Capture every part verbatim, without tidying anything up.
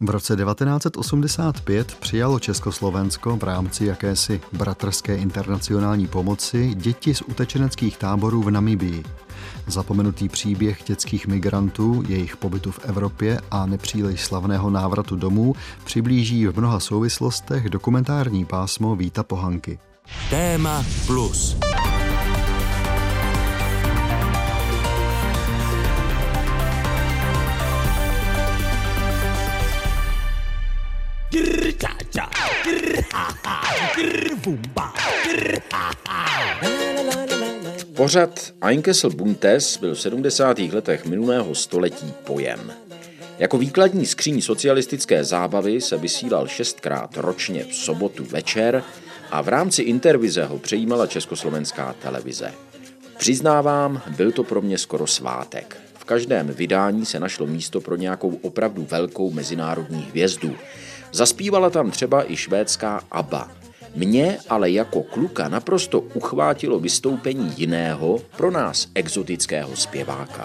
V roce devatenáct set osmdesát pět přijalo Československo v rámci jakési bratrské internacionální pomoci děti z utečeneckých táborů v Namibii. Zapomenutý příběh dětských migrantů, jejich pobytu v Evropě a nepříliš slavného návratu domů přiblíží v mnoha souvislostech dokumentární pásmo Víta Pohanky. Téma plus. Pořad Einkessel Buntes byl v sedmdesátých letech minulého století pojem. Jako výkladní skříň socialistické zábavy se vysílal šestkrát ročně v sobotu večer a v rámci intervize ho přejímala Československá televize. Přiznávám, byl to pro mě skoro svátek. V každém vydání se našlo místo pro nějakou opravdu velkou mezinárodní hvězdu. Zaspívala tam třeba i švédská ABBA. Mě ale jako kluka naprosto uchvátilo vystoupení jiného, pro nás exotického zpěváka.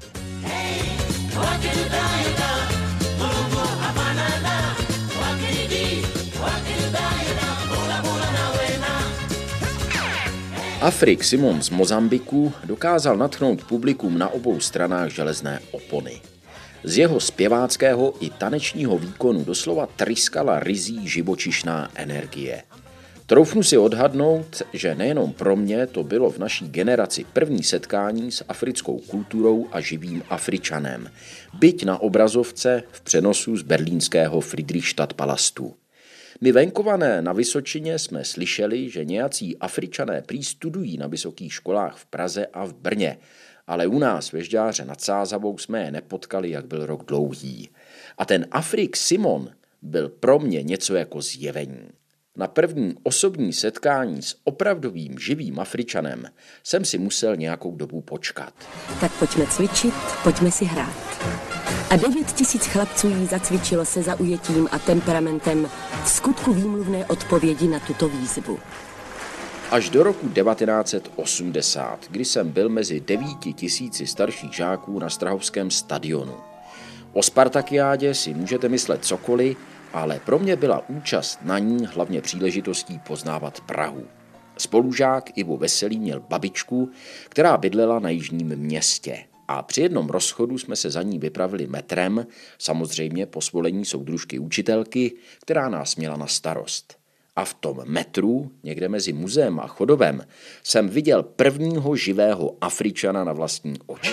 Afrik Simon z Mozambiku dokázal nadchnout publikum na obou stranách železné opony. Z jeho zpěváckého i tanečního výkonu doslova tryskala ryzí živočišná energie. Troufnu si odhadnout, že nejenom pro mě to bylo v naší generaci první setkání s africkou kulturou a živým Afričanem, byť na obrazovce v přenosu z berlínského Friedrichstadtpalastu. My venkované na Vysočině jsme slyšeli, že nějací Afričané prý studují na vysokých školách v Praze a v Brně, ale u nás ve Žďáře nad Sázavou jsme je nepotkali, jak byl rok dlouhý. A ten Afrik Simon byl pro mě něco jako zjevení. Na první osobní setkání s opravdovým živým Afričanem jsem si musel nějakou dobu počkat. Tak pojďme cvičit, pojďme si hrát. A devět tisíc chlapců jí zacvičilo se zaujetím a temperamentem v skutku výmluvné odpovědi na tuto výzvu. Až do roku devatenáct set osmdesát, kdy jsem byl mezi devíti tisíci starších žáků na Strahovském stadionu. O Spartakiádě si můžete myslet cokoliv, ale pro mě byla účast na ní hlavně příležitostí poznávat Prahu. Spolužák Ivo Veselý měl babičku, která bydlela na jižním městě. A při jednom rozchodu jsme se za ní vypravili metrem, samozřejmě po svolení soudružky učitelky, která nás měla na starost. A v tom metru, někde mezi muzeem a Chodovem, jsem viděl prvního živého Afričana na vlastní oči.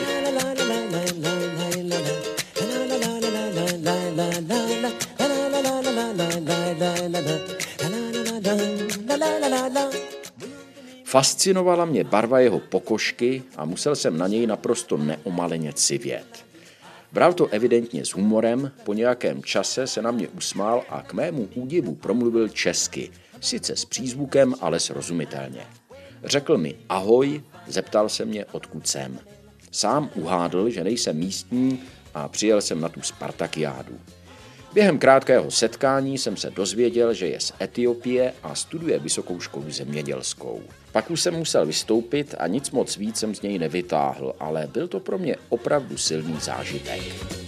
Fascinovala mě barva jeho pokožky a musel jsem na něj naprosto neomaleně civět. Bral to evidentně s humorem, po nějakém čase se na mě usmál a k mému údivu promluvil česky, sice s přízvukem, ale srozumitelně. Řekl mi ahoj, zeptal se mě, odkud jsem. Sám uhádl, že nejsem místní a přijel jsem na tu Spartakiádu. Během krátkého setkání jsem se dozvěděl, že je z Etiopie a studuje vysokou školu zemědělskou. Pak už jsem musel vystoupit a nic moc víc jsem z něj nevytáhl, ale byl to pro mě opravdu silný zážitek.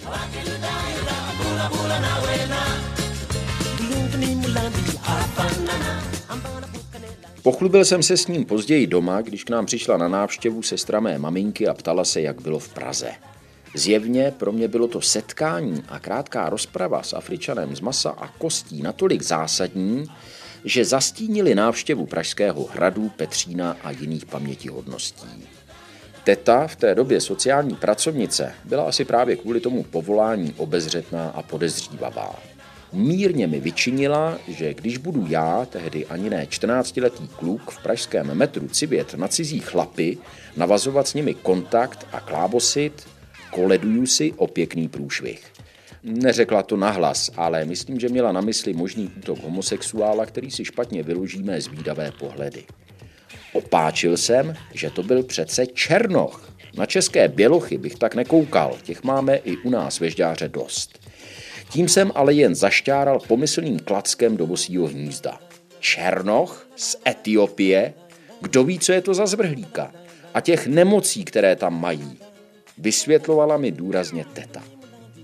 Pochlubil jsem se s ním později doma, když k nám přišla na návštěvu sestra mé maminky a ptala se, jak bylo v Praze. Zjevně pro mě bylo to setkání a krátká rozprava s Afričanem z masa a kostí natolik zásadní, že zastínili návštěvu Pražského hradu, Petřína a jiných pamětihodností. Teta, v té době sociální pracovnice, byla asi právě kvůli tomu povolání obezřetná a podezřívavá. Mírně mi vyčinila, že když budu já, tehdy ani ne čtrnáctiletý kluk, v pražském metru civět na cizí chlapy, navazovat s nimi kontakt a klábosit, koleduju si o pěkný průšvih. Neřekla to nahlas, ale myslím, že měla na mysli možný útok homosexuála, který si špatně vyloží mé zvídavé pohledy. Opáčil jsem, že to byl přece Černoch. Na české bělochy bych tak nekoukal, těch máme i u nás ve Žďáře dost. Tím jsem ale jen zašťáral pomyslným klackem do vosího hnízda. Černoch z Etiopie? Kdo ví, co je to za zvrhlíka? A těch nemocí, které tam mají. Vysvětlovala mi důrazně teta.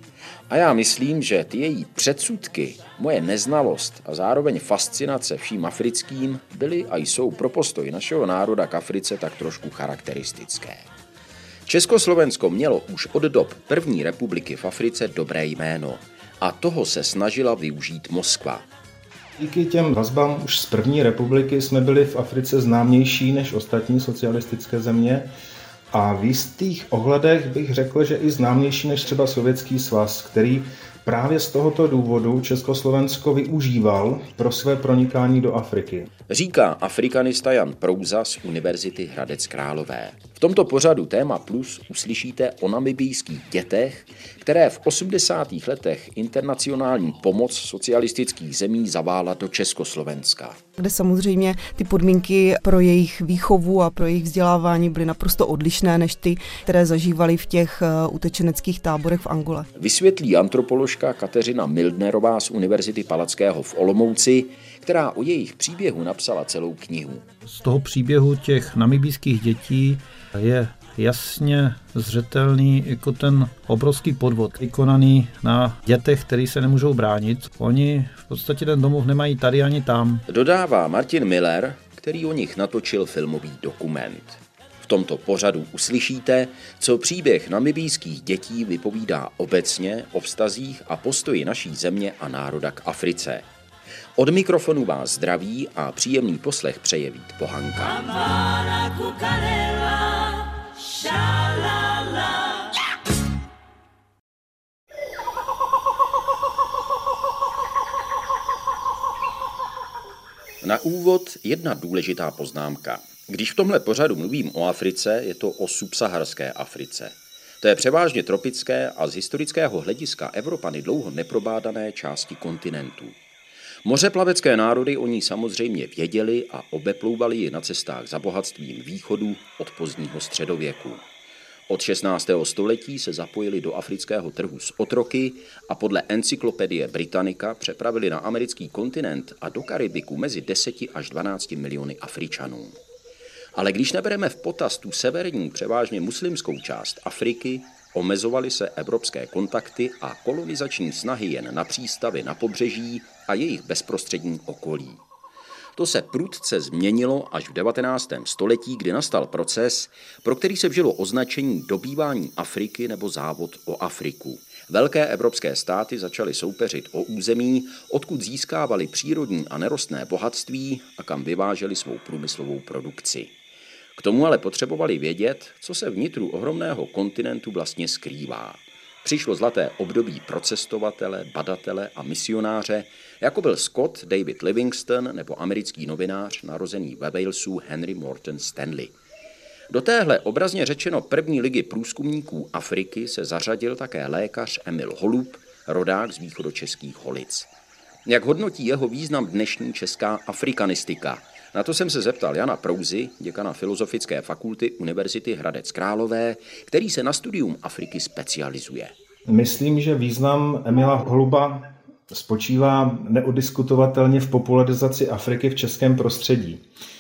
A já myslím, že ty její předsudky, moje neznalost a zároveň fascinace vším africkým byly a jsou pro postoj našeho národa k Africe tak trošku charakteristické. Československo mělo už od dob první republiky v Africe dobré jméno a toho se snažila využít Moskva. Díky těm vazbám už z první republiky jsme byli v Africe známější než ostatní socialistické země a v jistých ohledech bych řekl, že i známější než třeba Sovětský svaz, který právě z tohoto důvodu Československo využíval pro své pronikání do Afriky. Říká afrikanista Jan Prouza z Univerzity Hradec Králové. V tomto pořadu Téma Plus uslyšíte o namibijských dětech, které v osmdesátých letech internacionální pomoc socialistických zemí zavála do Československa. Kde samozřejmě ty podmínky pro jejich výchovu a pro jejich vzdělávání byly naprosto odlišné než ty, které zažívali v těch utečeneckých táborech v Angole. Vysvětlí antropoložka Kateřina Mildnerová z Univerzity Palackého v Olomouci, která o jejich příběhu napsala celou knihu. Z toho příběhu těch namibijských dětí je jasně zřetelný jako ten obrovský podvod vykonaný na dětech, který se nemůžou bránit. Oni v podstatě ten domov nemají tady ani tam. Dodává Martin Miller, který o nich natočil filmový dokument. V tomto pořadu uslyšíte, co příběh namibijských dětí vypovídá obecně o vztazích a postoji naší země a národa k Africe. Od mikrofonu vás zdraví a příjemný poslech přeje Vít Pohanka. Na úvod jedna důležitá poznámka. Když v tomhle pořadu mluvím o Africe, je to o subsaharské Africe. To je převážně tropické a z historického hlediska Evropany dlouho neprobádané části kontinentu. Mořeplavecké národy o ní samozřejmě věděli a obeplouvali ji na cestách za bohatstvím východu od pozdního středověku. Od šestnáctého století se zapojili do afrického trhu s otroky a podle Encyklopedie Britannica přepravili na americký kontinent a do Karibiku mezi deseti až dvanácti miliony Afričanů. Ale když nebereme v potaz tu severní, převážně muslimskou část Afriky, omezovaly se evropské kontakty a kolonizační snahy jen na přístavy na pobřeží a jejich bezprostřední okolí. To se prudce změnilo až v devatenáctém století, kdy nastal proces, pro který se vžilo označení dobývání Afriky nebo závod o Afriku. Velké evropské státy začaly soupeřit o území, odkud získávali přírodní a nerostné bohatství a kam vyváželi svou průmyslovou produkci. K tomu ale potřebovali vědět, co se vnitru ohromného kontinentu vlastně skrývá. Přišlo zlaté období pro cestovatele, badatele a misionáře, jako byl Scott David Livingstone nebo americký novinář narozený ve Walesu Henry Morton Stanley. Do téhle obrazně řečeno první ligy průzkumníků Afriky se zařadil také lékař Emil Holub, rodák z východočeských Holic. Jak hodnotí jeho význam dnešní česká afrikanistika? Na to jsem se zeptal Jana Prouzy, děkana Filozofické fakulty Univerzity Hradec Králové, který se na studium Afriky specializuje. Myslím, že význam Emila Holuba spočívá neodiskutovatelně v popularizaci Afriky v českém prostředí.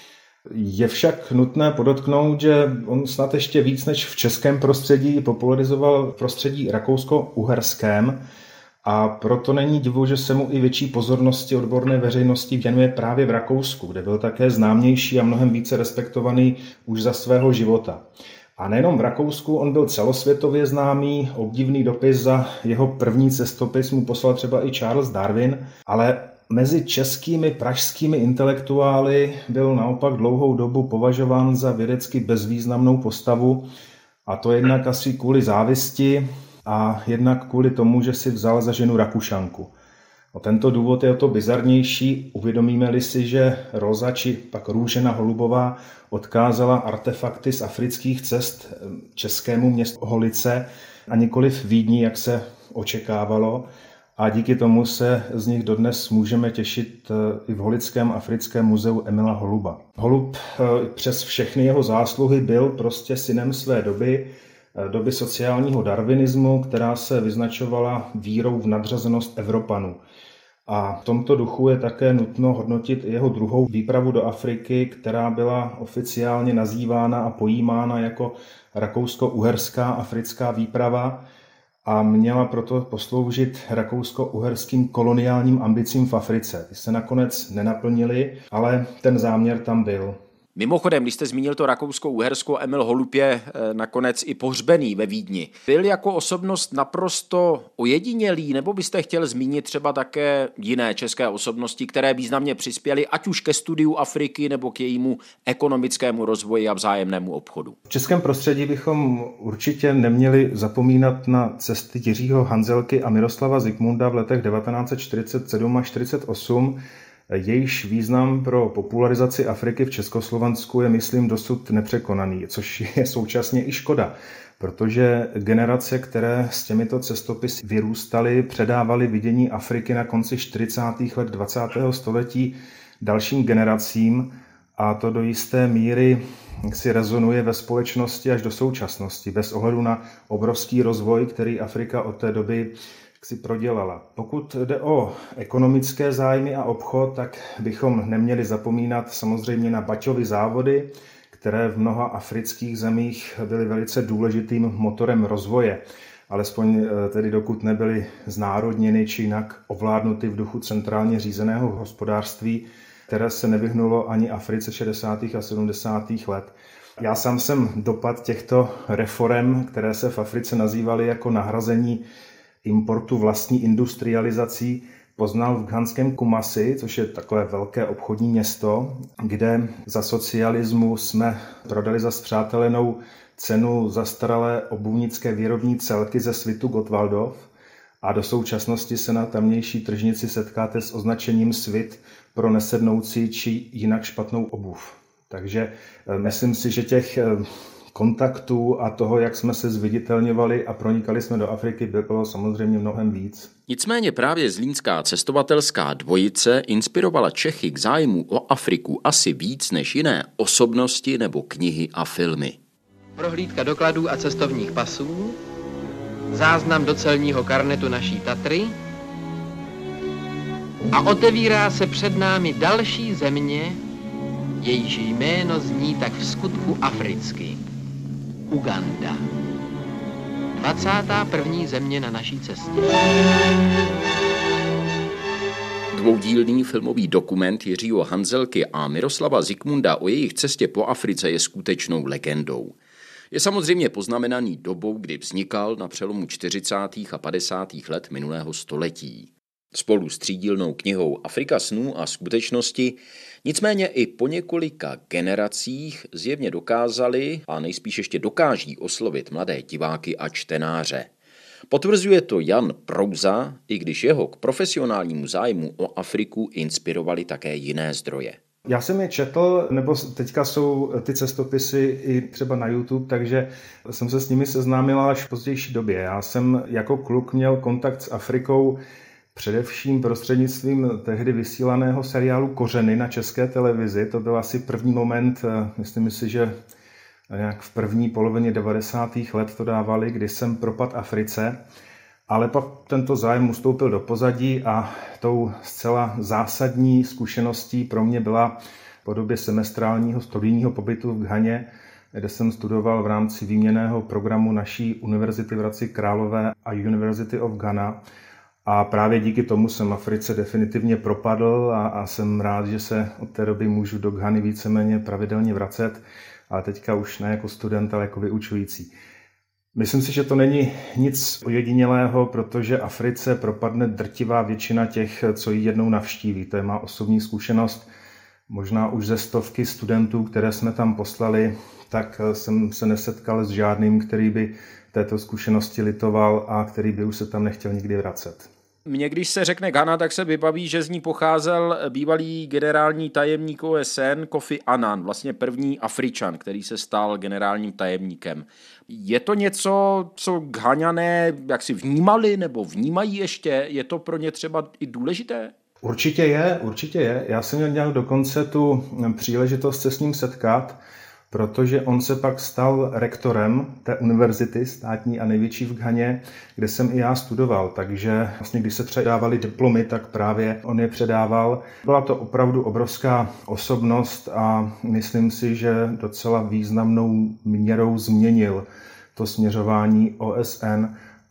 Je však nutné podotknout, že on snad ještě víc než v českém prostředí popularizoval v prostředí rakousko-uherském, a proto není divu, že se mu i větší pozornosti odborné veřejnosti věnuje právě v Rakousku, kde byl také známější a mnohem více respektovaný už za svého života. A nejenom v Rakousku, on byl celosvětově známý, obdivný dopis za jeho první cestopis mu poslal třeba i Charles Darwin, ale mezi českými pražskými intelektuály byl naopak dlouhou dobu považován za vědecky bezvýznamnou postavu, a to jednak asi kvůli závisti, a jednak kvůli tomu, že si vzal za ženu Rakušanku. O tento důvod je o to bizarnější, uvědomíme-li si, že Roza či pak Růžena Holubová odkázala artefakty z afrických cest českému městu Holice a nikoliv Vídni, jak se očekávalo, a díky tomu se z nich dodnes můžeme těšit i v Holickém africkém muzeu Emila Holuba. Holub přes všechny jeho zásluhy byl prostě synem své doby, doby sociálního darwinismu, která se vyznačovala vírou v nadřazenost Evropanů. A v tomto duchu je také nutno hodnotit jeho druhou výpravu do Afriky, která byla oficiálně nazývána a pojímána jako rakousko-uherská africká výprava. a měla proto posloužit rakousko-uherským koloniálním ambicím v Africe. Ty se nakonec nenaplnily, ale ten záměr tam byl. Mimochodem, když jste zmínil to Rakousko-Uhersko, Emil Holub je nakonec i pohřbený ve Vídni. Byl jako osobnost naprosto ojedinělý, nebo byste chtěl zmínit třeba také jiné české osobnosti, které významně přispěly ať už ke studiu Afriky nebo k jejímu ekonomickému rozvoji a vzájemnému obchodu? V českém prostředí bychom určitě neměli zapomínat na cesty Jiřího Hanzelky a Miroslava Zikmunda v letech devatenáct set čtyřicet sedm až čtyřicet osm. Jejíž význam pro popularizaci Afriky v Československu je, myslím, dosud nepřekonaný, což je současně i škoda, protože generace, které s těmito cestopisy vyrůstaly, předávaly vidění Afriky na konci čtyřicátých let dvacátého století dalším generacím a to do jisté míry si rezonuje ve společnosti až do současnosti, bez ohledu na obrovský rozvoj, který Afrika od té doby si prodělala. Pokud jde o ekonomické zájmy a obchod, tak bychom neměli zapomínat samozřejmě na baťovy závody, které v mnoha afrických zemích byly velice důležitým motorem rozvoje, alespoň tedy dokud nebyly znárodněny či jinak ovládnuty v duchu centrálně řízeného hospodářství, které se nevyhnulo ani Africe šedesátých a sedmdesátých let. Já sám jsem dopad těchto reforem, které se v Africe nazývaly jako nahrazení importu vlastní industrializací, poznal v ghanském Kumasi, což je takové velké obchodní město, kde za socialismu jsme prodali za spřátelenou cenu zastaralé obuvnické výrobní celky ze svitu Gottwaldov a do současnosti se na tamnější tržnici setkáte s označením svit pro nesednoucí či jinak špatnou obuv. Takže myslím si, že těch kontaktů a toho, jak jsme se zviditelňovali a pronikali jsme do Afriky, by bylo samozřejmě mnohem víc. Nicméně právě zlínská cestovatelská dvojice inspirovala Čechy k zájmu o Afriku asi víc než jiné osobnosti nebo knihy a filmy. Prohlídka dokladů a cestovních pasů, záznam do celního karnetu naší Tatry a otevírá se před námi další země, jejíž jméno zní tak v skutku africky. Uganda. dvacátá první země na naší cestě. Dvoudílný filmový dokument Jiřího Hanzelky a Miroslava Zikmunda o jejich cestě po Africe je skutečnou legendou. Je samozřejmě poznamenaný dobou, kdy vznikal na přelomu čtyřicátých a padesátých let minulého století. Spolu s třídílnou knihou Afrika snů a skutečnosti nicméně i po několika generacích zjevně dokázali a nejspíš ještě dokáží oslovit mladé diváky a čtenáře. Potvrzuje to Jan Prouza, i když jeho k profesionálnímu zájmu o Afriku inspirovali také jiné zdroje. Já jsem je četl, nebo teďka jsou ty cestopisy i třeba na YouTube, takže jsem se s nimi seznámila až v pozdější době. Já jsem jako kluk měl kontakt s Afrikou především prostřednictvím tehdy vysílaného seriálu Kořeny na České televizi. To byl asi první moment, myslím si, že nějak v první polovině devadesátých let to dávali, kdy jsem propadl Africe. Ale pak tento zájem ustoupil do pozadí a tou zcela zásadní zkušeností pro mě byla po době semestrálního studijního pobytu v Ghaně, kde jsem studoval v rámci výměnného programu naší univerzity v Hradci Králové a University of Ghana. A právě díky tomu jsem Africe definitivně propadl a, a jsem rád, že se od té doby můžu do Ghany víceméně pravidelně vracet, ale teďka už ne jako student, ale jako vyučující. Myslím si, že to není nic ojedinělého, protože Africe propadne drtivá většina těch, co ji jednou navštíví. To je má osobní zkušenost. Možná už ze stovky studentů, které jsme tam poslali, tak jsem se nesetkal s žádným, který by této zkušenosti litoval a který by už se tam nechtěl nikdy vracet. Mně, když se řekne Ghana, tak se vybaví, že z ní pocházel bývalý generální tajemník O S N Kofi Annan, vlastně první Afričan, který se stal generálním tajemníkem. Je to něco, co Ghaňané jaksi vnímali nebo vnímají ještě? Je to pro ně třeba i důležité? Určitě je, určitě je. Já jsem měl dokonce tu příležitost se s ním setkat, protože on se pak stal rektorem té univerzity státní a největší v Ghaně, kde jsem i já studoval. Takže vlastně, když se předávaly diplomy, tak právě on je předával. Byla to opravdu obrovská osobnost a myslím si, že docela významnou měrou změnil to směřování O S N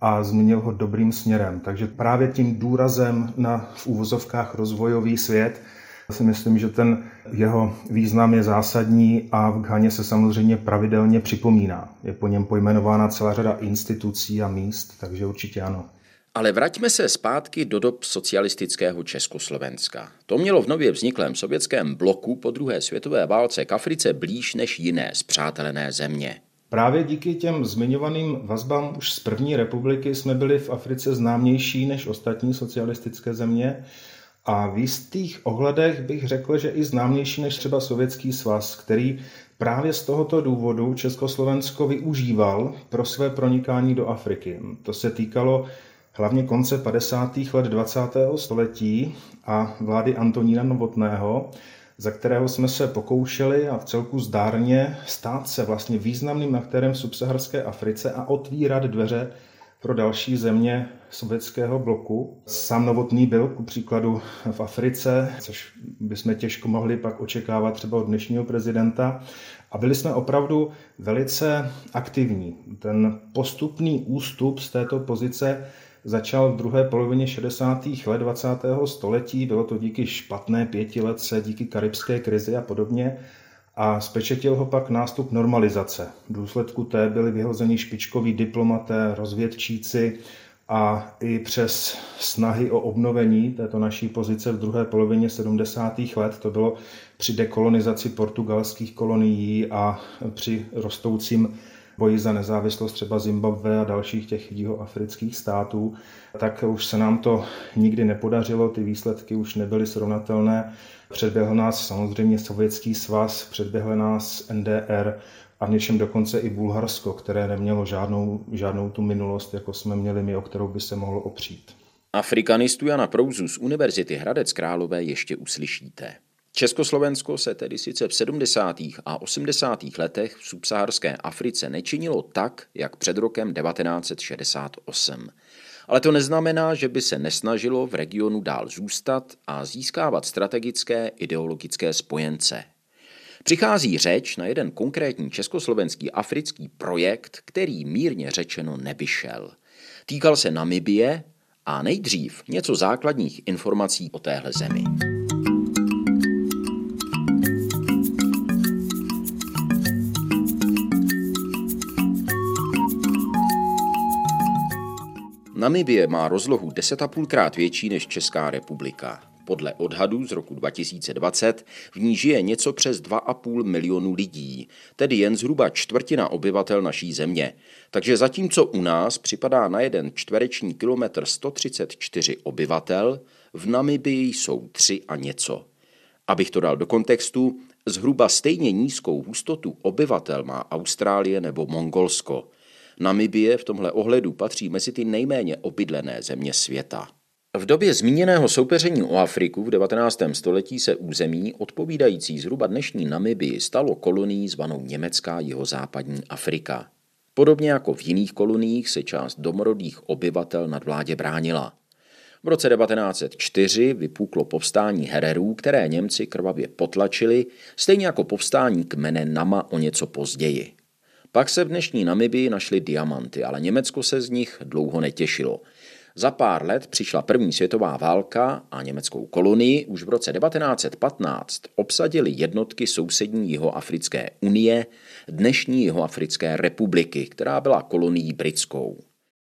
a změnil ho dobrým směrem. Takže právě tím důrazem na v úvozovkách rozvojový svět si myslím, že ten jeho význam je zásadní a v Ghaně se samozřejmě pravidelně připomíná. Je po něm pojmenována celá řada institucí a míst, takže určitě ano. Ale vraťme se zpátky do dob socialistického Československa. To mělo v nově vzniklém sovětském bloku po druhé světové válce k Africe blíž než jiné spřátelené země. Právě díky těm zmiňovaným vazbám už z první republiky jsme byli v Africe známější než ostatní socialistické země a v jistých ohledech bych řekl, že i známější než třeba Sovětský svaz, který právě z tohoto důvodu Československo využíval pro své pronikání do Afriky. To se týkalo hlavně konce padesátých let dvacátého století a vlády Antonína Novotného, za kterého jsme se pokoušeli a v celku zdárně stát se vlastně významným aktérem v subsaharské Africe a otvírat dveře pro další země sovětského bloku. Sám Novotný byl ku příkladu v Africe, což bychom těžko mohli pak očekávat třeba od dnešního prezidenta. A byli jsme opravdu velice aktivní. Ten postupný ústup z této pozice začal v druhé polovině šedesátých let dvacátého století, bylo to díky špatné pětiletce, díky karibské krizi a podobně. A spečetil ho pak nástup normalizace. V důsledku té byli vyhozeni špičkoví diplomaté, rozvědčíci a i přes snahy o obnovení této naší pozice v druhé polovině sedmdesátých let, to bylo při dekolonizaci portugalských kolonií a při rostoucím boji za nezávislost třeba Zimbabwe a dalších těch jihoafrických států, tak už se nám to nikdy nepodařilo, ty výsledky už nebyly srovnatelné. Předběhl nás samozřejmě Sovětský svaz, předběhl nás N D R a v něčem dokonce i Bulharsko, které nemělo žádnou, žádnou tu minulost, jako jsme měli my, o kterou by se mohlo opřít. Afrikanistu Jana Prouzu z Univerzity Hradec Králové ještě uslyšíte. Československo se tedy sice v sedmdesátých a osmdesátých letech v subsaharské Africe nečinilo tak, jak před rokem devatenáct set šedesát osm. Ale to neznamená, že by se nesnažilo v regionu dál zůstat a získávat strategické ideologické spojence. Přichází řeč na jeden konkrétní československý africký projekt, který mírně řečeno nevyšel. Týkal se Namibie a nejdřív něco základních informací o téhle zemi. Namibie má rozlohu deset a půl krát větší než Česká republika. Podle odhadů z roku dva tisíce dvacet v ní žije něco přes dva a půl milionu lidí, tedy jen zhruba čtvrtina obyvatel naší země. Takže zatímco u nás připadá na jeden čtvereční kilometr sto třicet čtyři obyvatel, v Namibii jsou tři a něco. Abych to dal do kontextu, zhruba stejně nízkou hustotu obyvatel má Austrálie nebo Mongolsko. Namibie v tomhle ohledu patří mezi ty nejméně obydlené země světa. V době zmíněného soupeření o Afriku v devatenáctém století se území odpovídající zhruba dnešní Namibii stalo kolonií zvanou Německá jihozápadní Afrika. Podobně jako v jiných koloniích se část domorodých obyvatel nadvládě bránila. V roce devatenáct set čtyři vypuklo povstání Hererů, které Němci krvavě potlačili, stejně jako povstání kmene Nama o něco později. Pak se v dnešní Namibii našly diamanty, ale Německo se z nich dlouho netěšilo. Za pár let přišla první světová válka a německou kolonii už v roce devatenáct set patnáct obsadili jednotky sousední Jihoafrické unie, dnešní Jihoafrické republiky, která byla kolonií britskou.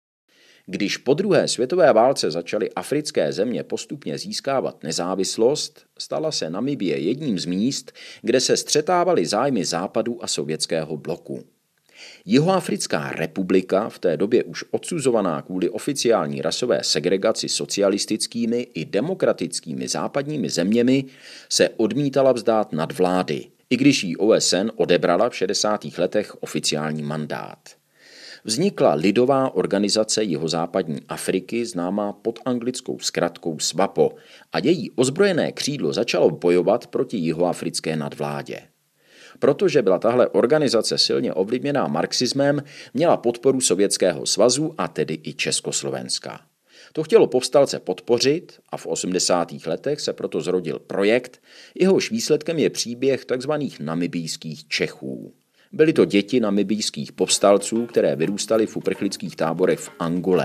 Když po druhé světové válce začaly africké země postupně získávat nezávislost, stala se Namibie jedním z míst, kde se střetávaly zájmy Západu a sovětského bloku. Jihoafrická republika, v té době už odsuzovaná kvůli oficiální rasové segregaci socialistickými i demokratickými západními zeměmi, se odmítala vzdát nadvlády, i když jí O S N odebrala v šedesátých letech oficiální mandát. Vznikla lidová organizace Jihozápadní Afriky, známá pod anglickou zkratkou SWAPO, a její ozbrojené křídlo začalo bojovat proti jihoafrické nadvládě. Protože byla tahle organizace silně ovlivněná marxismem, měla podporu Sovětského svazu a tedy i Československa. To chtělo povstalce podpořit a v osmdesátých letech se proto zrodil projekt, jehož výsledkem je příběh tzv. namibijských Čechů. Byly to děti namibijských povstalců, které vyrůstaly v uprchlických táborech v Angole.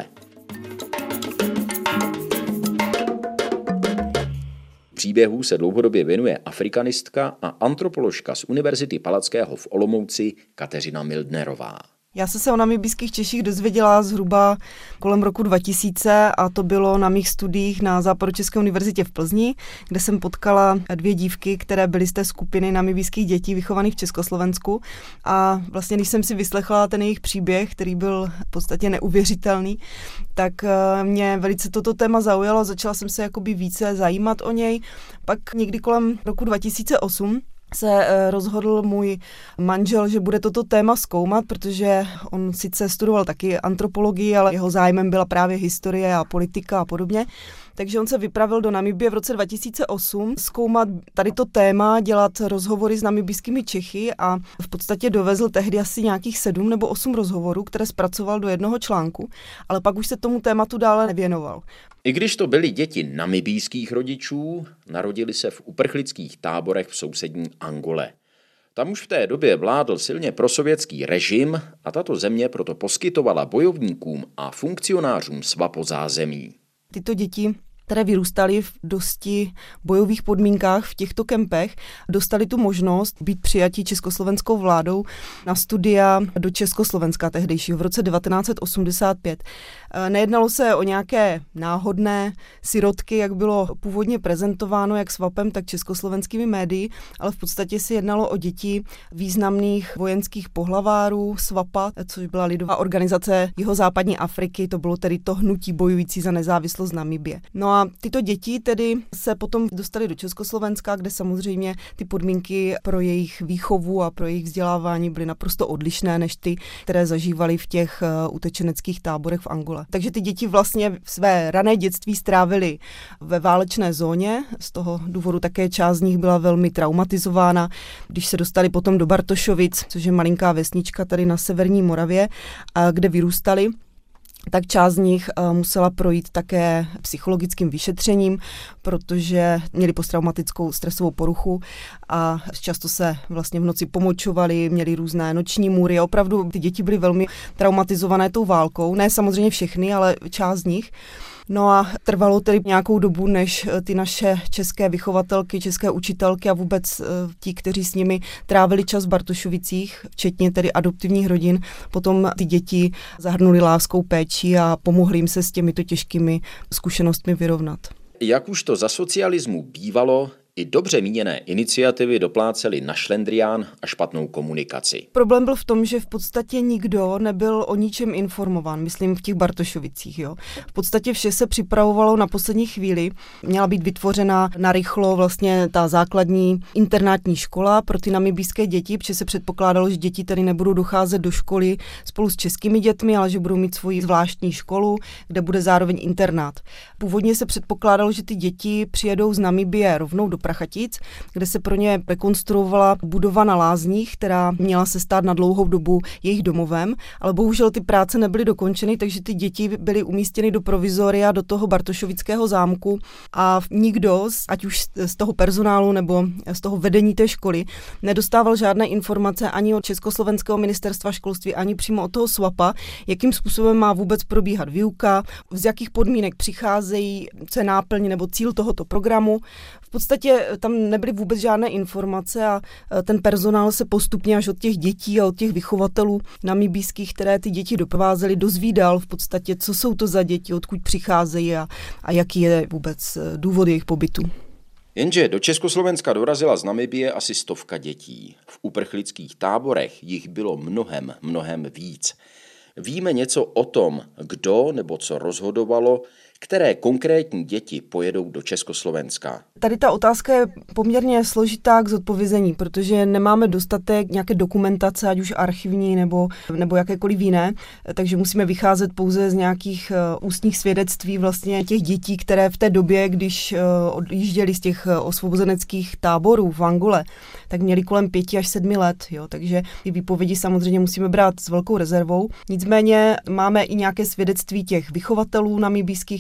Příběhu se dlouhodobě věnuje afrikanistka a antropoložka z Univerzity Palackého v Olomouci Kateřina Mildnerová. Já jsem se o namibijských Češích dozvěděla zhruba kolem roku dva tisíce a to bylo na mých studiích na Západočeské univerzitě v Plzni, kde jsem potkala dvě dívky, které byly z té skupiny namibijských dětí vychovaných v Československu. A vlastně, když jsem si vyslechla ten jejich příběh, který byl v podstatě neuvěřitelný, tak mě velice toto téma zaujalo, začala jsem se jakoby více zajímat o něj. Pak někdy kolem roku dva tisíce osm se rozhodl můj manžel, že bude toto téma zkoumat, protože on sice studoval taky antropologii, ale jeho zájmem byla právě historie a politika a podobně. Takže on se vypravil do Namibie v roce dva tisíce osm zkoumat tady to téma, dělat rozhovory s namibijskými Čechy a v podstatě dovezl tehdy asi nějakých sedm nebo osm rozhovorů, které zpracoval do jednoho článku, ale pak už se tomu tématu dále nevěnoval. I když to byly děti namibijských rodičů, narodili se v uprchlických táborech v sousední Angole. Tam už v té době vládl silně prosovětský režim a tato země proto poskytovala bojovníkům a funkcionářům SWAPO zázemí. Tyto děti, které vyrůstaly v dosti bojových podmínkách v těchto kempech, dostali tu možnost být přijatí československou vládou na studia do Československa tehdejšího v roce devatenáct set osmdesát pět. Nejednalo se o nějaké náhodné sirotky, jak bylo původně prezentováno jak SWAPem, tak československými médii, ale v podstatě se jednalo o děti významných vojenských pohlavárů SWAPa, což byla lidová organizace jihozápadní Afriky, to bylo tedy to hnutí bojující za nezávislost Namibie. No a tyto děti tedy se potom dostaly do Československa, kde samozřejmě ty podmínky pro jejich výchovu a pro jejich vzdělávání byly naprosto odlišné než ty, které zažívali v těch utečeneckých táborech v Angole. Takže ty děti vlastně své rané dětství strávily ve válečné zóně, z toho důvodu také část z nich byla velmi traumatizována. Když se dostali potom do Bartošovic, což je malinká vesnička tady na severní Moravě, kde vyrůstali, tak část z nich musela projít také psychologickým vyšetřením, protože měli posttraumatickou stresovou poruchu a často se vlastně v noci pomočovali, měli různé noční můry a opravdu ty děti byly velmi traumatizované tou válkou. Ne samozřejmě všechny, ale část z nich. No a trvalo tedy nějakou dobu, než ty naše české vychovatelky, české učitelky a vůbec ti, kteří s nimi trávili čas v Bartošovicích, včetně tedy adoptivních rodin, potom ty děti zahrnuli láskou péčí a pomohli jim se s těmito těžkými zkušenostmi vyrovnat. Jak už to za socialismu bývalo, i dobře míněné iniciativy doplácely na šlendrián a špatnou komunikaci. Problém byl v tom, že v podstatě nikdo nebyl o ničem informován, myslím v těch Bartošovicích. Jo. V podstatě vše se připravovalo na poslední chvíli. Měla být vytvořena narychlo vlastně ta základní internátní škola pro ty namibijské děti, protože se předpokládalo, že děti tady nebudou docházet do školy spolu s českými dětmi, ale že budou mít svoji zvláštní školu, kde bude zároveň internát. Původně se předpokládalo, že ty děti přijedou z Namibie rovnou do Prachatic, kde se pro ně rekonstruovala budova na lázních, která měla se stát na dlouhou dobu jejich domovem, ale bohužel ty práce nebyly dokončeny, takže ty děti byly umístěny do provizoria, do toho Bartošovického zámku a nikdo, ať už z toho personálu nebo z toho vedení té školy, nedostával žádné informace ani od Československého ministerstva školství, ani přímo od toho SWAPa, jakým způsobem má vůbec probíhat výuka, z jakých podmínek přicházejí, co je náplň nebo cíl tohoto programu. V podstatě tam nebyly vůbec žádné informace a ten personál se postupně až od těch dětí a od těch vychovatelů namibijských, které ty děti doprovázely, dozvídal v podstatě, co jsou to za děti, odkud přicházejí a, a jaký je vůbec důvod jejich pobytu. Jenže do Československa dorazila z Namibie asi stovka dětí. V uprchlických táborech jich bylo mnohem, mnohem víc. Víme něco o tom, kdo nebo co rozhodovalo, které konkrétní děti pojedou do Československa? Tady ta otázka je poměrně složitá k zodpovězení, protože nemáme dostatek nějaké dokumentace, ať už archivní nebo, nebo jakékoliv jiné, takže musíme vycházet pouze z nějakých uh, ústních svědectví vlastně těch dětí, které v té době, když uh, odjížděli z těch uh, osvobozeneckých táborů v Angole, tak měli kolem pěti až sedmi let, jo, takže ty výpovědi samozřejmě musíme brát s velkou rezervou. Nicméně máme i nějaké svědectví těch vychovatelů namibijských,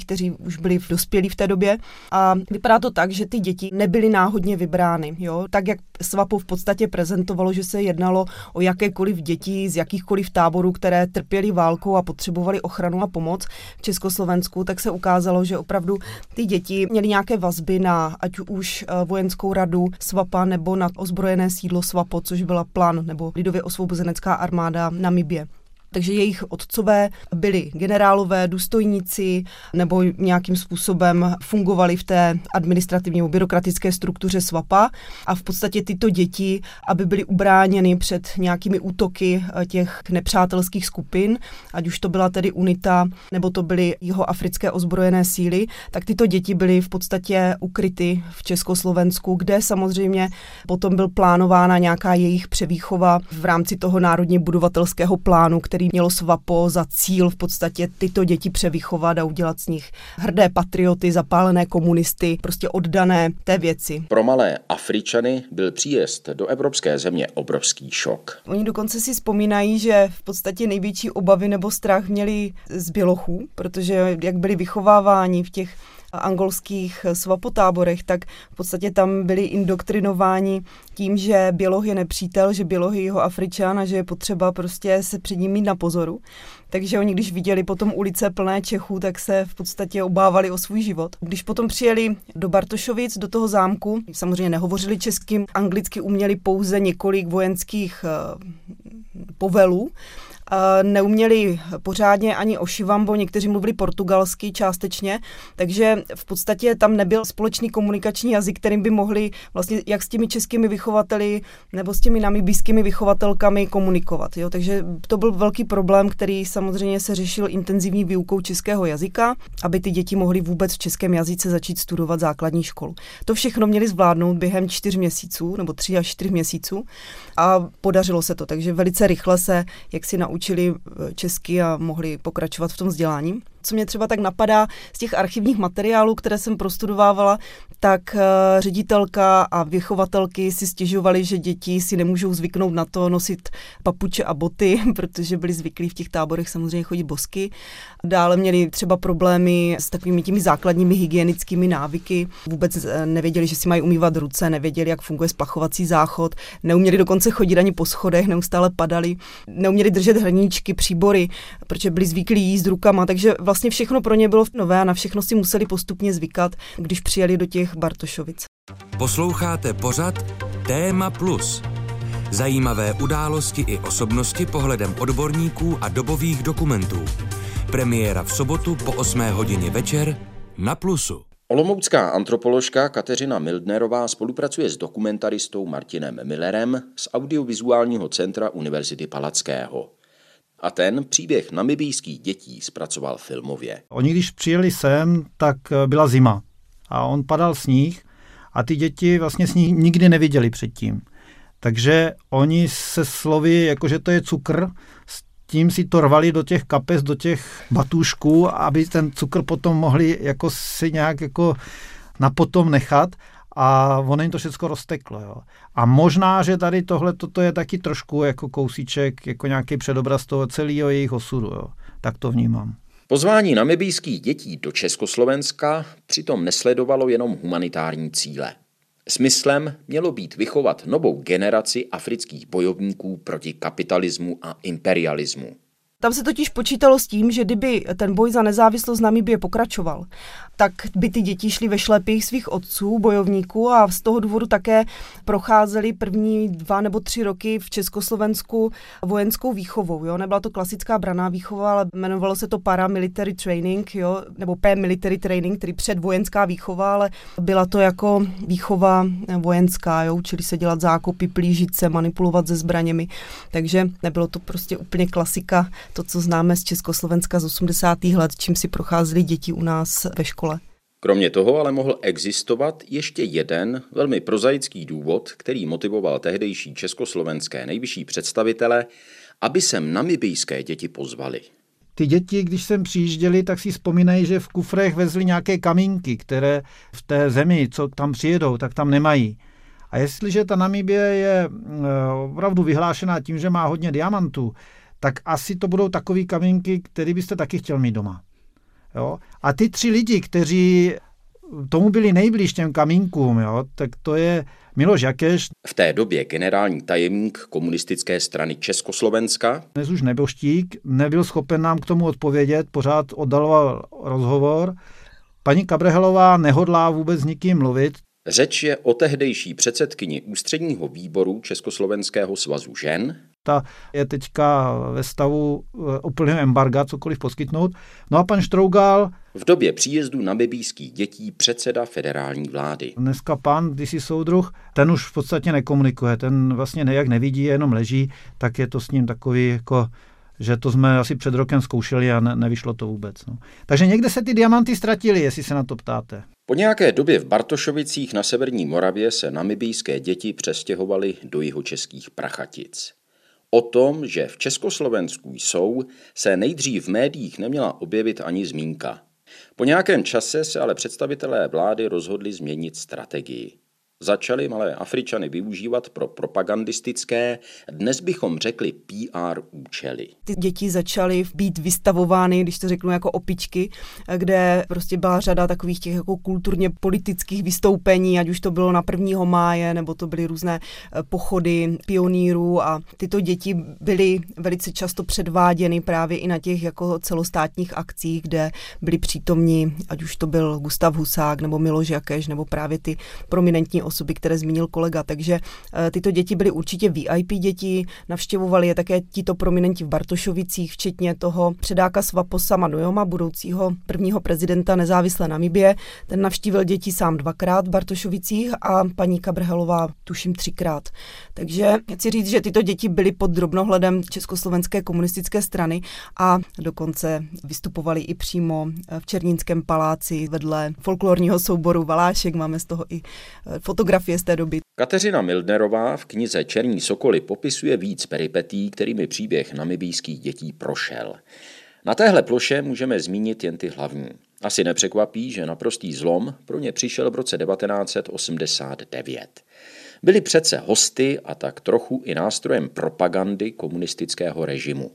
kteří už byli dospělí v té době. A vypadá to tak, že ty děti nebyly náhodně vybrány. Jo? Tak, jak SWAPO v podstatě prezentovalo, že se jednalo o jakékoliv děti z jakýchkoliv táborů, které trpěly válkou a potřebovali ochranu a pomoc v Československu, tak se ukázalo, že opravdu ty děti měly nějaké vazby na ať už vojenskou radu SWAPA nebo na ozbrojené sídlo SWAPO, což byla PLAN nebo lidově osvobozenecká armáda Namibie. Takže jejich otcové byli generálové, důstojníci nebo nějakým způsobem fungovali v té administrativní nebo byrokratické struktuře SWAPA a v podstatě tyto děti, aby byly ubráněny před nějakými útoky těch nepřátelských skupin, ať už to byla tedy UNITA nebo to byly jihoafrické ozbrojené síly, tak tyto děti byly v podstatě ukryty v Československu, kde samozřejmě potom byl plánována nějaká jejich převýchova v rámci toho národně budovatelského plánu, který mělo SWAPO za cíl v podstatě tyto děti převychovat a udělat z nich hrdé patrioty, zapálené komunisty, prostě oddané té věci. Pro malé Afričany byl příjezd do evropské země obrovský šok. Oni dokonce si vzpomínají, že v podstatě největší obavy nebo strach měli z bělochů, protože jak byli vychováváni v těch angolských SWAPO táborech, tak v podstatě tam byli indoktrinováni tím, že běloch je nepřítel, že běloch je Jihoafričan a že je potřeba prostě se před ním mít na pozoru. Takže oni, když viděli potom ulice plné Čechů, tak se v podstatě obávali o svůj život. Když potom přijeli do Bartošovic, do toho zámku, samozřejmě nehovořili česky, anglicky uměli pouze několik vojenských povelů, neuměli pořádně ani ošivambo, někteří mluvili portugalsky částečně, takže v podstatě tam nebyl společný komunikační jazyk, kterým by mohli vlastně jak s těmi českými vychovateli nebo s těmi namibijskými vychovatelkami komunikovat. Jo? Takže to byl velký problém, který samozřejmě se řešil intenzivní výukou českého jazyka, aby ty děti mohly vůbec v českém jazyce začít studovat základní školu. To všechno měli zvládnout během čtyř měsíců nebo tři až čtyř měsíců a podařilo se to, takže velice rychle se, jak si naučili učili česky a mohli pokračovat v tom vzdělání. Co mě třeba tak napadá z těch archivních materiálů, které jsem prostudovávala, tak uh, ředitelka a vychovatelky si stěžovaly, že děti si nemůžou zvyknout na to nosit papuče a boty, protože byli zvyklí v těch táborech samozřejmě chodit bosky. Dále měli třeba problémy s takovými těmi základními hygienickými návyky. Vůbec nevěděli, že si mají umývat ruce, nevěděli, jak funguje splachovací záchod, neuměli dokonce chodit ani po schodech, neustále padali, neuměli držet hrníčky, příbory, protože byli zvyklí jíst rukama, takže vlastně všechno pro ně bylo nové a na všechno si museli postupně zvykat, když přijeli do těch Bartošovic. Posloucháte pořad Téma Plus. Zajímavé události i osobnosti pohledem odborníků a dobových dokumentů. Premiéra v sobotu po osmé hodině večer na Plusu. Olomoucká antropoložka Kateřina Mildnerová spolupracuje s dokumentaristou Martinem Millerem z Audiovizuálního centra Univerzity Palackého. A ten příběh namibijských dětí zpracoval filmově. Oni, když přijeli sem, tak byla zima a on padal sníh a ty děti vlastně sníh nikdy neviděli předtím. Takže oni se slovy, jakože to je cukr, s tím si to rvali do těch kapes, do těch batůšků, aby ten cukr potom mohli jako si nějak jako na potom nechat. A ono jim to všechno rozteklo. Jo. A možná, že tady tohle toto je taky trošku jako kousíček, jako nějaký předobraz toho celého jejich osudu. Jo. Tak to vnímám. Pozvání namibijských dětí do Československa přitom nesledovalo jenom humanitární cíle. Smyslem mělo být vychovat novou generaci afrických bojovníků proti kapitalismu a imperialismu. Tam se totiž počítalo s tím, že kdyby ten boj za nezávislost Namibie pokračoval, tak by ty děti šly ve šlepích svých otců, bojovníků a z toho důvodu také procházely první dva nebo tři roky v Československu vojenskou výchovou. Jo? Nebyla to klasická branná výchova, ale jmenovalo se to paramilitary training, jo? Nebo P-military training, tedy předvojenská výchova, ale byla to jako výchova vojenská. Jo? Učili se dělat zákopy, plížit se, manipulovat se zbraněmi, takže nebylo to prostě úplně klasika, to, co známe z Československa z osmdesátých let, čím si procházely děti u nás ve škole. Kromě toho ale mohl existovat ještě jeden velmi prozaický důvod, který motivoval tehdejší československé nejvyšší představitele, aby sem namibijské děti pozvali. Ty děti, když sem přijížděli, tak si vzpomínají, že v kufrech vezli nějaké kamínky, které v té zemi, co tam přijedou, tak tam nemají. A jestliže ta Namibie je opravdu vyhlášená tím, že má hodně diamantů, tak asi to budou takový kamínky, který byste taky chtěl mít doma. Jo? A ty tři lidi, kteří tomu byli nejblíž těm kamínkům, jo, tak to je Miloš Jakeš. V té době generální tajemník komunistické strany Československa. Dnes už neboštík, nebyl schopen nám k tomu odpovědět, pořád oddaloval rozhovor. Paní Kabrhelová nehodlá vůbec s nikým mluvit. Řeč je o tehdejší předsedkyni ústředního výboru Československého svazu žen. Ta je teďka ve stavu úplného embarga, cokoliv poskytnout. No a pan Štrougal... V době příjezdu namibijských dětí předseda federální vlády. Dneska pan, když si soudruh, ten už v podstatě nekomunikuje, ten vlastně nejak nevidí, jenom leží, tak je to s ním takový jako... že to jsme asi před rokem zkoušeli a ne, nevyšlo to vůbec. No. Takže někde se ty diamanty ztratily, jestli se na to ptáte. Po nějaké době v Bartošovicích na severní Moravě se namibijské děti přestěhovaly do jihočeských Prachatic. O tom, že v Československu jsou, se nejdřív v médiích neměla objevit ani zmínka. Po nějakém čase se ale představitelé vlády rozhodli změnit strategii. Začali malé Afričany využívat pro propagandistické, dnes bychom řekli P R účely. Ty děti začaly být vystavovány, když to řeknu, jako opičky, kde prostě byla řada takových těch jako kulturně politických vystoupení, ať už to bylo na prvního máje, nebo to byly různé pochody pionýrů a tyto děti byly velice často předváděny právě i na těch jako celostátních akcích, kde byli přítomní, ať už to byl Gustav Husák, nebo Miloš Jakeš, nebo právě ty prominentní osoby, které zmínil kolega. Takže tyto děti byly určitě V I P děti, navštěvovali je také tito prominenti v Bartošovicích, včetně toho předáka Swapo Sama Nujoma, budoucího prvního prezidenta nezávislé Namibie. Ten navštívil děti sám dvakrát v Bartošovicích a paní Kabrhelová tuším třikrát. Takže chci říct, že tyto děti byly pod drobnohledem Československé komunistické strany a dokonce vystupovali i přímo v Černínském paláci vedle folklorního souboru Valášek. Máme z toho i fotografie z té doby. Kateřina Mildnerová v knize Černí sokoly popisuje víc peripetí, kterými příběh namibijských dětí prošel. Na téhle ploše můžeme zmínit jen ty hlavní. Asi nepřekvapí, že naprostý zlom pro ně přišel v roce devatenáct set osmdesát devět. Byli přece hosty a tak trochu i nástrojem propagandy komunistického režimu.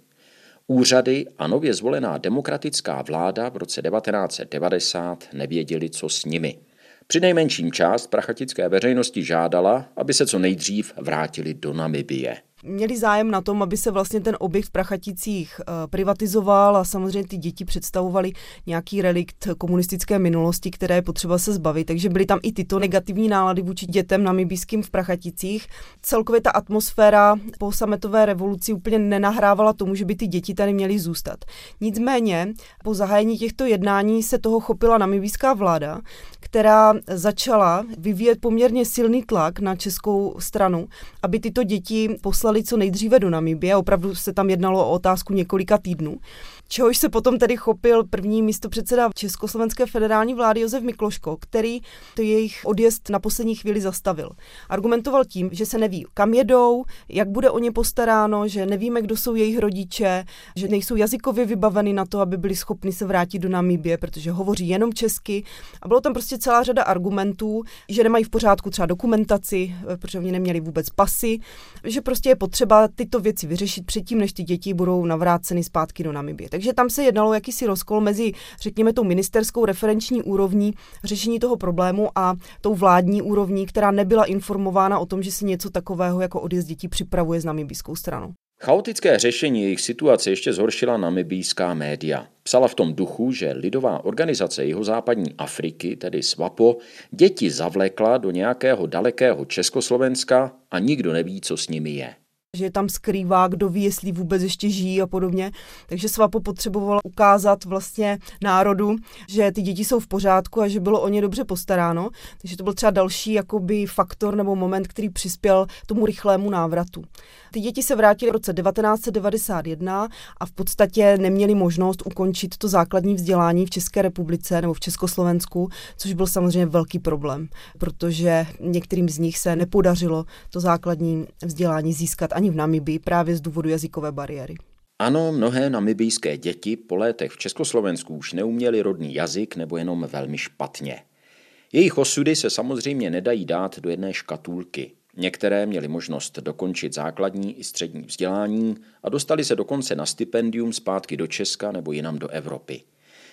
Úřady a nově zvolená demokratická vláda v roce devatenáct set devadesát nevěděli, co s nimi. Přinejmenším část prachatické veřejnosti žádala, aby se co nejdřív vrátili do Namibie. Měli zájem na tom, aby se vlastně ten objekt v Prachaticích privatizoval a samozřejmě ty děti představovaly nějaký relikt komunistické minulosti, které je potřeba se zbavit. Takže byly tam i tyto negativní nálady vůči dětem namibijským v Prachaticích. Celkově ta atmosféra po sametové revoluci úplně nenahrávala tomu, že by ty děti tady měly zůstat. Nicméně po zahájení těchto jednání se toho chopila namibijská vláda, která začala vyvíjet poměrně silný tlak na českou stranu, aby tyto děti poslali co nejdříve do Namibie. Opravdu se tam jednalo o otázku několika týdnů. Čehož se potom tedy chopil první místopředseda Československé federální vlády Josef Mikloško, který to jejich odjezd na poslední chvíli zastavil. Argumentoval tím, že se neví, kam jedou, jak bude o ně postaráno, že nevíme, kdo jsou jejich rodiče, že nejsou jazykově vybaveni na to, aby byli schopni se vrátit do Namibie, protože hovoří jenom česky. A bylo tam prostě celá řada argumentů, že nemají v pořádku třeba dokumentaci, protože oni neměli vůbec pasy, že prostě je potřeba tyto věci vyřešit předtím, než ty děti budou navráceny zpátky do Namibie. Takže tam se jednalo jakýsi rozkol mezi, řekněme, tou ministerskou referenční úrovní řešení toho problému a tou vládní úrovní, která nebyla informována o tom, že se něco takového jako odjezd dětí připravuje s namibijskou stranou. Chaotické řešení jejich situace ještě zhoršila namibijská média. Psala v tom duchu, že lidová organizace jihozápadní Afriky, tedy SWAPO, děti zavlekla do nějakého dalekého Československa a nikdo neví, co s nimi je. Že je tam skrývá, kdo ví, jestli vůbec ještě žijí a podobně. Takže SWAPO potřebovalo ukázat vlastně národu, že ty děti jsou v pořádku a že bylo o ně dobře postaráno. Takže to byl třeba další jakoby faktor nebo moment, který přispěl tomu rychlému návratu. Ty děti se vrátily v roce devatenáct set devadesát jedna a v podstatě neměly možnost ukončit to základní vzdělání v České republice nebo v Československu, což byl samozřejmě velký problém, protože některým z nich se nepodařilo to základní vzdělání získat ani v Namibii právě z důvodu jazykové bariéry. Ano, mnohé namibijské děti po létech v Československu už neuměly rodný jazyk nebo jenom velmi špatně. Jejich osudy se samozřejmě nedají dát do jedné škatulky. Některé měly možnost dokončit základní i střední vzdělání a dostali se dokonce na stipendium zpátky do Česka nebo jinam do Evropy.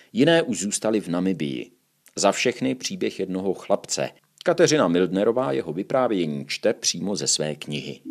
Jiné už zůstaly v Namibii. Za všechny příběh jednoho chlapce. Kateřina Mildnerová jeho vyprávění čte přímo ze své knihy.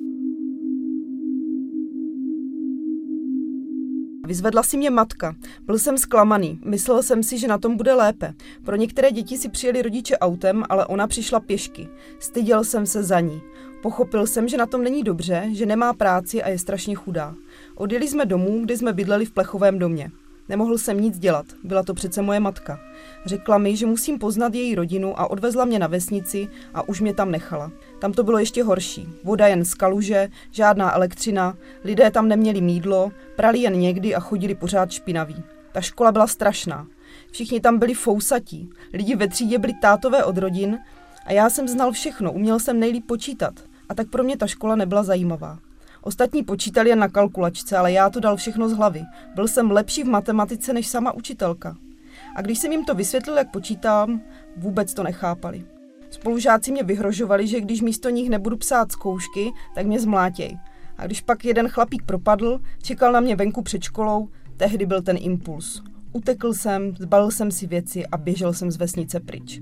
Vyzvedla si mě matka. Byl jsem zklamaný. Myslel jsem si, že na tom bude lépe. Pro některé děti si přijeli rodiče autem, ale ona přišla pěšky. Styděl jsem se za ní. Pochopil jsem, že na tom není dobře, že nemá práci a je strašně chudá. Odjeli jsme domů, kde jsme bydleli v plechovém domě. Nemohl jsem nic dělat, byla to přece moje matka. Řekla mi, že musím poznat její rodinu a odvezla mě na vesnici a už mě tam nechala. Tam to bylo ještě horší. Voda jen z kaluže, žádná elektřina, lidé tam neměli mýdlo, prali jen někdy a chodili pořád špinaví. Ta škola byla strašná. Všichni tam byli fousatí, lidi ve třídě byli tátové od rodin a já jsem znal všechno, uměl jsem nejlíp počítat. A tak pro mě ta škola nebyla zajímavá. Ostatní počítali jen na kalkulačce, ale já to dal všechno z hlavy. Byl jsem lepší v matematice než sama učitelka. A když jsem jim to vysvětlil, jak počítám, vůbec to nechápali. Spolužáci mě vyhrožovali, že když místo nich nebudu psát zkoušky, tak mě zmlátěj. A když pak jeden chlapík propadl, čekal na mě venku před školou, tehdy byl ten impuls. Utekl jsem, zbalil jsem si věci a běžel jsem z vesnice pryč.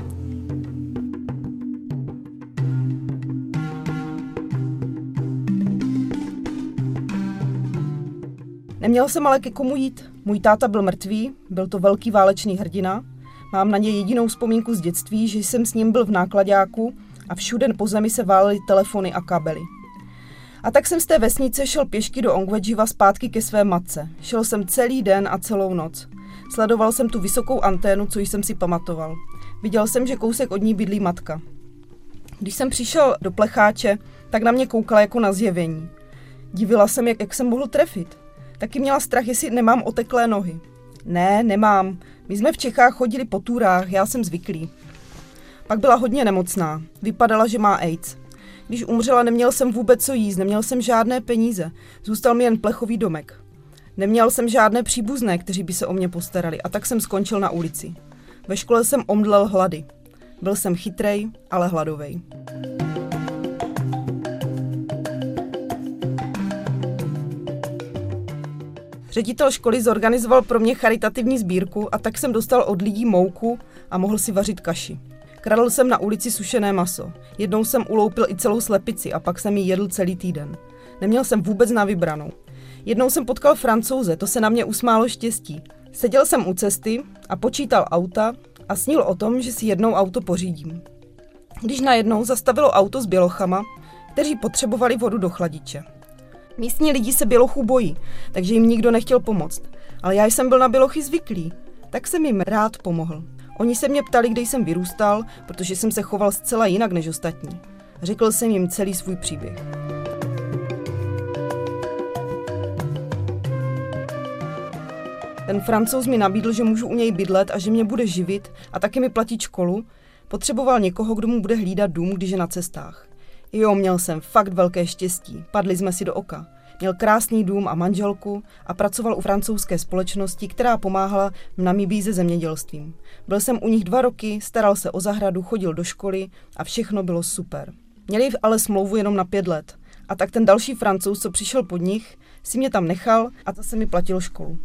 Neměl jsem ale ke komu jít. Můj táta byl mrtvý, byl to velký válečný hrdina. Mám na něj jedinou vzpomínku z dětství, že jsem s ním byl v náklaďáku a všude po zemi se válely telefony a kabely. A tak jsem z té vesnice šel pěšky do Ongwedživa zpátky ke své matce. Šel jsem celý den a celou noc. Sledoval jsem tu vysokou anténu, co jsem si pamatoval. Viděl jsem, že kousek od ní bydlí matka. Když jsem přišel do plecháče, tak na mě koukala jako na zjevení. Divila jsem, jak, jak jsem mohl trefit. Taky měla strach, jestli nemám oteklé nohy. Ne, nemám. My jsme v Čechách chodili po túrách, já jsem zvyklý. Pak byla hodně nemocná. Vypadala, že má AIDS. Když umřela, neměl jsem vůbec co jíst, neměl jsem žádné peníze. Zůstal mi jen plechový domek. Neměl jsem žádné příbuzné, kteří by se o mě postarali, a tak jsem skončil na ulici. Ve škole jsem omdlel hlady. Byl jsem chytrej, ale hladovej. Ředitel školy zorganizoval pro mě charitativní sbírku a tak jsem dostal od lidí mouku a mohl si vařit kaši. Kradl jsem na ulici sušené maso. Jednou jsem uloupil i celou slepici a pak jsem ji jedl celý týden. Neměl jsem vůbec na vybranou. Jednou jsem potkal Francouze, to se na mě usmálo štěstí. Seděl jsem u cesty a počítal auta a snil o tom, že si jednou auto pořídím. Když najednou zastavilo auto s bělochama, kteří potřebovali vodu do chladiče. Místní lidi se bělochů bojí, takže jim nikdo nechtěl pomoct. Ale já jsem byl na bělochy zvyklý, tak jsem jim rád pomohl. Oni se mě ptali, kde jsem vyrůstal, protože jsem se choval zcela jinak než ostatní. Řekl jsem jim celý svůj příběh. Ten Francouz mi nabídl, že můžu u něj bydlet a že mě bude živit a taky mi platit školu. Potřeboval někoho, kdo mu bude hlídat dům, když je na cestách. Jo, měl jsem fakt velké štěstí, padli jsme si do oka. Měl krásný dům a manželku a pracoval u francouzské společnosti, která pomáhala v Namibii se zemědělstvím. Byl jsem u nich dva roky, staral se o zahradu, chodil do školy a všechno bylo super. Měli ale smlouvu jenom na pět let. A tak ten další Francouz, co přišel pod nich, si mě tam nechal a to se mi platil školu.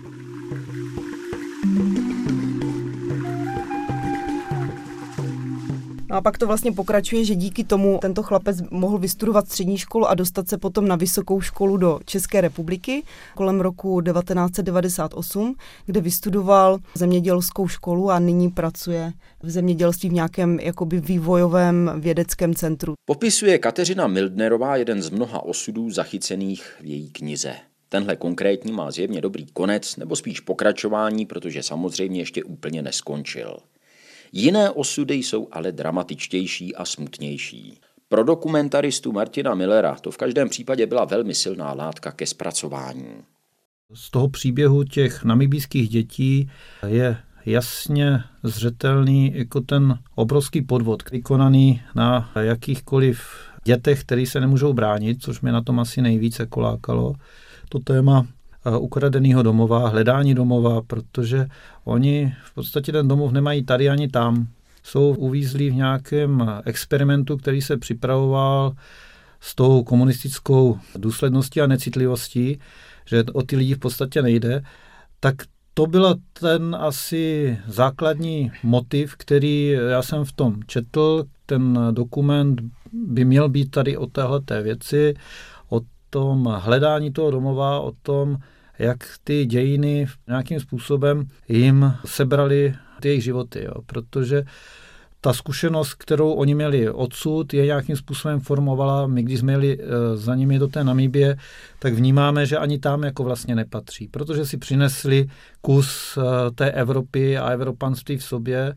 No a pak to vlastně pokračuje, že díky tomu tento chlapec mohl vystudovat střední školu a dostat se potom na vysokou školu do České republiky kolem roku devatenáct set devadesát osm, kde vystudoval zemědělskou školu a nyní pracuje v zemědělství v nějakém jakoby vývojovém vědeckém centru. Popisuje Kateřina Mildnerová jeden z mnoha osudů zachycených v její knize. Tenhle konkrétní má zjevně dobrý konec, nebo spíš pokračování, protože samozřejmě ještě úplně neskončil. Jiné osudy jsou ale dramatičtější a smutnější. Pro dokumentaristu Martina Millera to v každém případě byla velmi silná látka ke zpracování. Z toho příběhu těch namibijských dětí je jasně zřetelný jako ten obrovský podvod, vykonaný na jakýchkoliv dětech, který se nemůžou bránit, což mě na tom asi nejvíce kolákalo. To téma ukradeného domova, hledání domova, protože oni v podstatě ten domov nemají tady ani tam. Jsou uvízlí v nějakém experimentu, který se připravoval s tou komunistickou důsledností a necitlivostí, že o ty lidi v podstatě nejde, tak to byl ten asi základní motiv, který já jsem v tom četl. Ten dokument by měl být tady o téhleté věci, o tom hledání toho domova, o tom, jak ty dějiny nějakým způsobem jim sebrali ty jejich životy. Jo. Protože ta zkušenost, kterou oni měli odsud, je nějakým způsobem formovala. My, když jsme jeli za nimi do té Namibie, tak vnímáme, že ani tam jako vlastně nepatří, protože si přinesli kus té Evropy a evropanství v sobě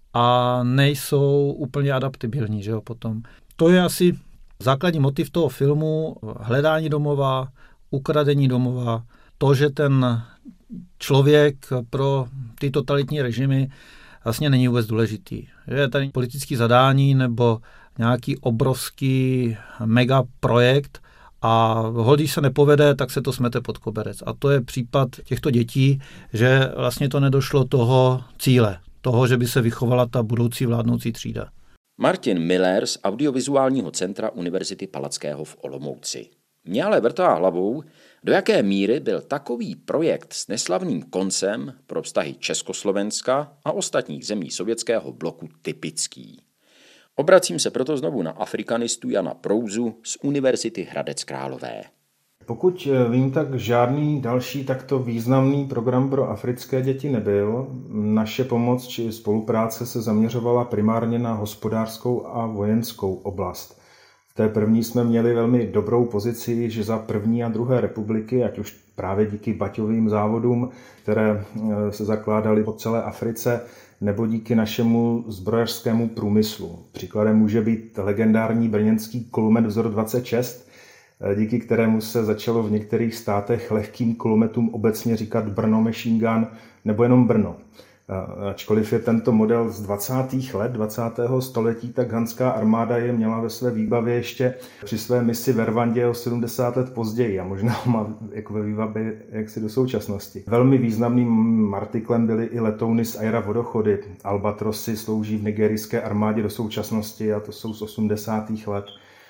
a nejsou úplně adaptibilní, že jo, potom. To je asi základní motiv toho filmu, hledání domova, ukradení domova, to, že ten člověk pro ty totalitní režimy vlastně není vůbec důležitý. Je tady politický zadání nebo nějaký obrovský mega projekt a ho, když se nepovede, tak se to smete pod koberec. A to je případ těchto dětí, že vlastně to nedošlo toho cíle, toho, že by se vychovala ta budoucí vládnoucí třída. Martin Miller z Audiovizuálního centra Univerzity Palackého v Olomouci. Mě ale vrtá hlavou, do jaké míry byl takový projekt s neslavným koncem pro vztahy Československa a ostatních zemí sovětského bloku typický. Obracím se proto znovu na afrikanistu Jana Prouzu z Univerzity Hradec Králové. Pokud vím, tak žádný další takto významný program pro africké děti nebyl. Naše pomoc či spolupráce se zaměřovala primárně na hospodářskou a vojenskou oblast. V té první jsme měli velmi dobrou pozici, že za první a druhé republiky, ať už právě díky baťovým závodům, které se zakládaly po celé Africe, nebo díky našemu zbrojařskému průmyslu. Příkladem může být legendární brněnský kulomet vzor dvacet šest, díky kterému se začalo v některých státech lehkým kulometům obecně říkat Brno Machine Gun nebo jenom Brno. Ačkoliv je tento model z dvacátých let dvacátého století, tak hanská armáda je měla ve své výbavě ještě při své misi ve Rwandě o sedmdesát let později a možná má jako ve výbavě jaksi do současnosti. Velmi významným artiklem byly i letouny z Aira vodochody. Albatrosy slouží v nigerijské armádě do současnosti a to jsou z osmdesátých let.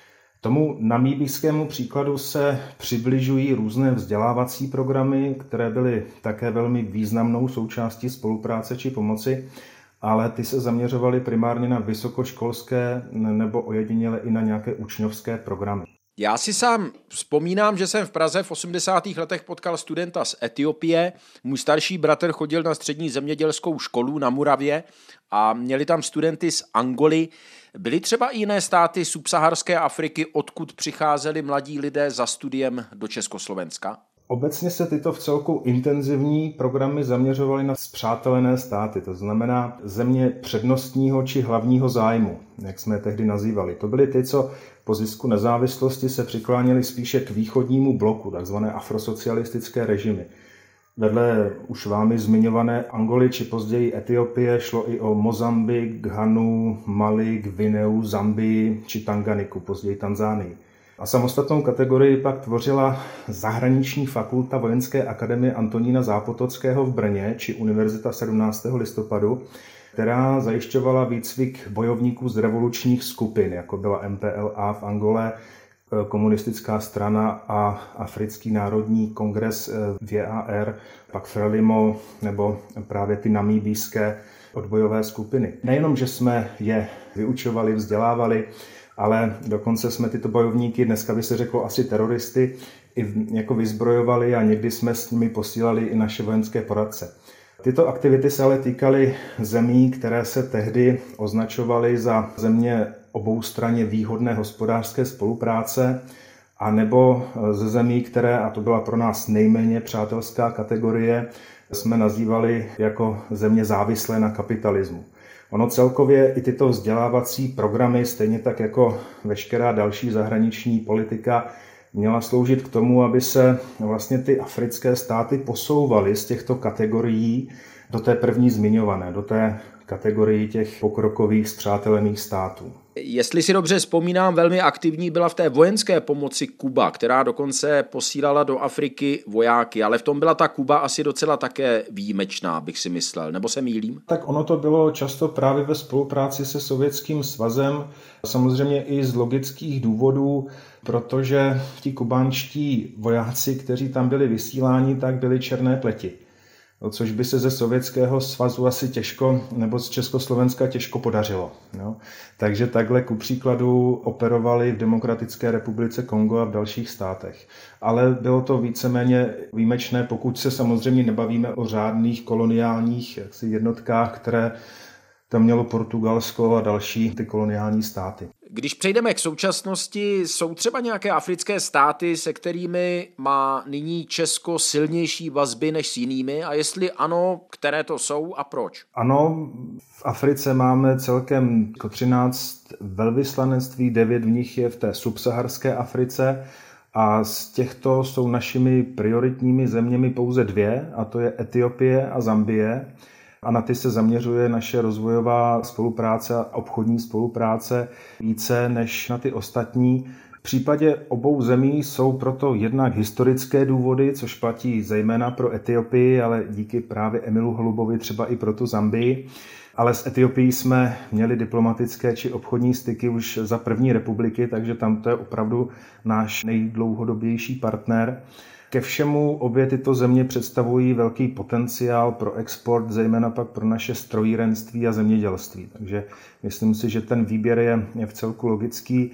Tomu namíbijskému příkladu se přibližují různé vzdělávací programy, které byly také velmi významnou součástí spolupráce či pomoci, ale ty se zaměřovaly primárně na vysokoškolské nebo ojediněle i na nějaké učňovské programy. Já si sám vzpomínám, že jsem v Praze v osmdesátých letech potkal studenta z Etiopie. Můj starší bratr chodil na střední zemědělskou školu na Moravě a měli tam studenty z Angoly. Byly třeba i jiné státy subsaharské Afriky, odkud přicházeli mladí lidé za studiem do Československa? Obecně se tyto vcelku intenzivní programy zaměřovaly na spřátelené státy, to znamená země přednostního či hlavního zájmu, jak jsme je tehdy nazývali. To byly ty, co po zisku nezávislosti se přikláněly spíše k východnímu bloku, takzvané afrosocialistické režimy. Vedle už vámi zmiňované Angoly či později Etiopie šlo i o Mozambik, Ghanu, Mali, Gvineu, Zambii či Tanganiku, později Tanzánii. A samostatnou kategorii pak tvořila zahraniční fakulta Vojenské akademie Antonína Zápotockého v Brně či Univerzita sedmnáctého listopadu, která zajišťovala výcvik bojovníků z revolučních skupin, jako byla M P L A v Angole, komunistická strana a Africký národní kongres V A R, pak Frelimo nebo právě ty namíbijské odbojové skupiny. Nejenom, že jsme je vyučovali, vzdělávali, ale dokonce jsme tyto bojovníky, dneska by se řeklo asi teroristy, i jako vyzbrojovali a někdy jsme s nimi posílali i naše vojenské poradce. Tyto aktivity se ale týkaly zemí, které se tehdy označovaly za země oboustranně výhodné hospodářské spolupráce, a nebo ze zemí, které, a to byla pro nás nejméně přátelská kategorie, jsme nazývali jako země závislé na kapitalismu. Ono celkově i tyto vzdělávací programy, stejně tak jako veškerá další zahraniční politika, měla sloužit k tomu, aby se vlastně ty africké státy posouvaly z těchto kategorií do té první zmiňované, do té kategorii těch pokrokových spřátelených států. Jestli si dobře vzpomínám, velmi aktivní byla v té vojenské pomoci Kuba, která dokonce posílala do Afriky vojáky, ale v tom byla ta Kuba asi docela také výjimečná, bych si myslel, nebo se mýlím? Tak ono to bylo často právě ve spolupráci se Sovětským svazem, samozřejmě i z logických důvodů, protože ti kubánští vojáci, kteří tam byli vysíláni, tak byli černé pleti. což by se ze Sovětského svazu asi těžko, nebo z Československa těžko podařilo. Jo. Takže takhle ku příkladu operovali v Demokratické republice Kongo a v dalších státech. Ale bylo to víceméně výjimečné, pokud se samozřejmě nebavíme o řádných koloniálních jaksi, jednotkách, které tam mělo Portugalsko a další ty koloniální státy. Když přejdeme k současnosti, jsou třeba nějaké africké státy, se kterými má nyní Česko silnější vazby než s jinými? A jestli ano, které to jsou a proč? Ano, v Africe máme celkem třináct velvyslanectví, devět v nich je v té subsaharské Africe a z těchto jsou našimi prioritními zeměmi pouze dvě, a to je Etiopie a Zambie. A na ty se zaměřuje naše rozvojová spolupráce a obchodní spolupráce více než na ty ostatní. V případě obou zemí jsou proto jednak historické důvody, což platí zejména pro Etiopii, ale díky právě Emilu Holubovi třeba i pro tu Zambii. Ale s Etiopií jsme měli diplomatické či obchodní styky už za první republiky, takže tam to je opravdu náš nejdlouhodobější partner. Ke všemu obě tyto země představují velký potenciál pro export, zejména pak pro naše strojírenství a zemědělství. Takže myslím si, že ten výběr je, je v celku logický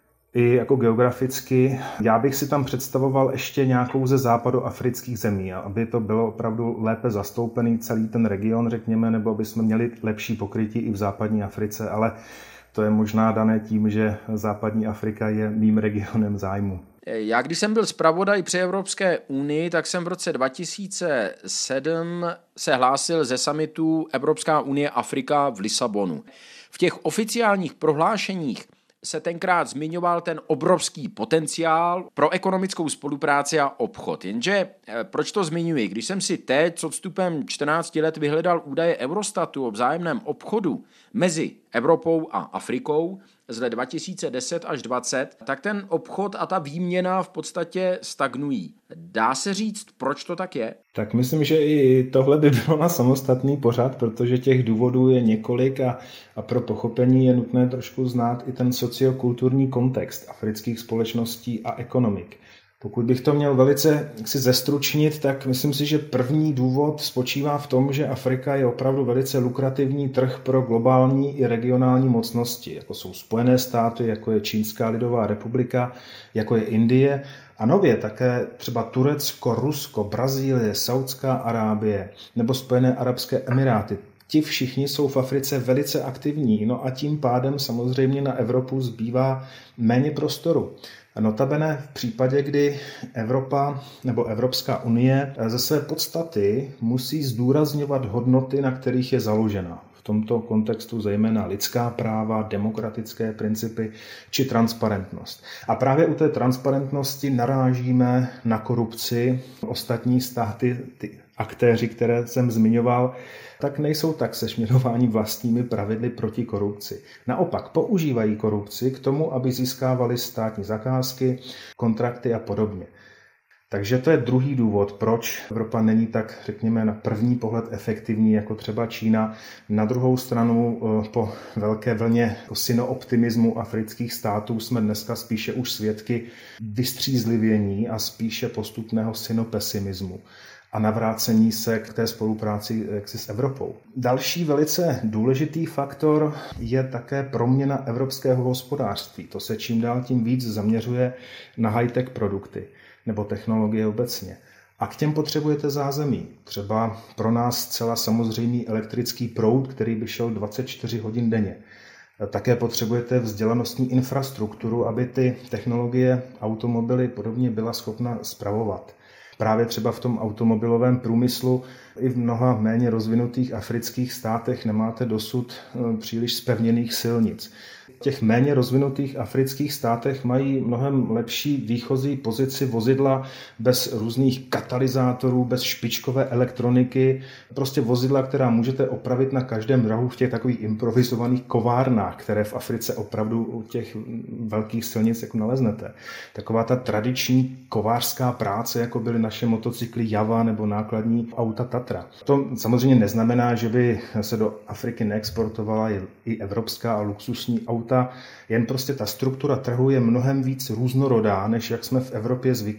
i jako geograficky. Já bych si tam představoval ještě nějakou ze západoafrických zemí, aby to bylo opravdu lépe zastoupený celý ten region, řekněme, nebo aby jsme měli lepší pokrytí i v západní Africe, ale to je možná dané tím, že západní Afrika je mým regionem zájmu. Já když jsem byl zpravodaj při Evropské unii, tak jsem v roce dva tisíce sedm se hlásil ze summitu Evropská unie Afrika v Lisabonu. V těch oficiálních prohlášeních se tenkrát zmiňoval ten obrovský potenciál pro ekonomickou spolupráci a obchod. Jenže proč to zmiňuji? Když jsem si teď s odstupem čtrnácti let vyhledal údaje Eurostatu o vzájemném obchodu mezi Evropou a Afrikou z let dva tisíce deset až dvacet, tak ten obchod a ta výměna v podstatě stagnují. Dá se říct, proč to tak je? Tak myslím, že i tohle by bylo na samostatný pořad, protože těch důvodů je několik a, a pro pochopení je nutné trošku znát i ten sociokulturní kontext afrických společností a ekonomik. Pokud bych to měl velice si zestručnit, tak myslím si, že první důvod spočívá v tom, že Afrika je opravdu velice lukrativní trh pro globální i regionální mocnosti, jako jsou Spojené státy, jako je Čínská lidová republika, jako je Indie a nově také třeba Turecko, Rusko, Brazílie, Saudská Arábie nebo Spojené arabské emiráty. Ti všichni jsou v Africe velice aktivní, no a tím pádem samozřejmě na Evropu zbývá méně prostoru. Notabene v případě, kdy Evropa nebo Evropská unie ze své podstaty musí zdůrazňovat hodnoty, na kterých je založena. V tomto kontextu zejména lidská práva, demokratické principy či transparentnost. A právě u té transparentnosti narážíme na korupci. Ostatní státy, ty aktéři, které jsem zmiňoval, tak nejsou tak sešněrováni vlastními pravidly proti korupci. Naopak používají korupci k tomu, aby získávali státní zakázky, kontrakty a podobně. Takže to je druhý důvod, proč Evropa není tak, řekněme, na první pohled efektivní jako třeba Čína. Na druhou stranu po velké vlně synooptimismu afrických států jsme dneska spíše už svědky vystřízlivění a spíše postupného synopesimismu a navrácení se k té spolupráci jaksi s Evropou. Další velice důležitý faktor je také proměna evropského hospodářství. To se čím dál tím víc zaměřuje na high-tech produkty nebo technologie obecně. A k těm potřebujete zázemí. Třeba pro nás zcela samozřejmý elektrický proud, který by šel dvacet čtyři hodin denně. Také potřebujete vzdělanostní infrastrukturu, aby ty technologie, automobily podobně byla schopna spravovat. Právě třeba v tom automobilovém průmyslu i v mnoha méně rozvinutých afrických státech nemáte dosud příliš zpevněných silnic. V těch méně rozvinutých afrických státech mají mnohem lepší výchozí pozici vozidla bez různých katalyzátorů, bez špičkové elektroniky. Prostě vozidla, která můžete opravit na každém rohu v těch takových improvizovaných kovárnách, které v Africe opravdu u těch velkých silnic jako naleznete. Taková ta tradiční kovářská práce, jako byly naše motocykly Java nebo nákladní auta Tatra. To samozřejmě neznamená, že by se do Afriky neexportovala i evropská a luxusní auta, jen prostě ta struktura trhu je mnohem víc různorodá, než jak jsme v Evropě zvyklí.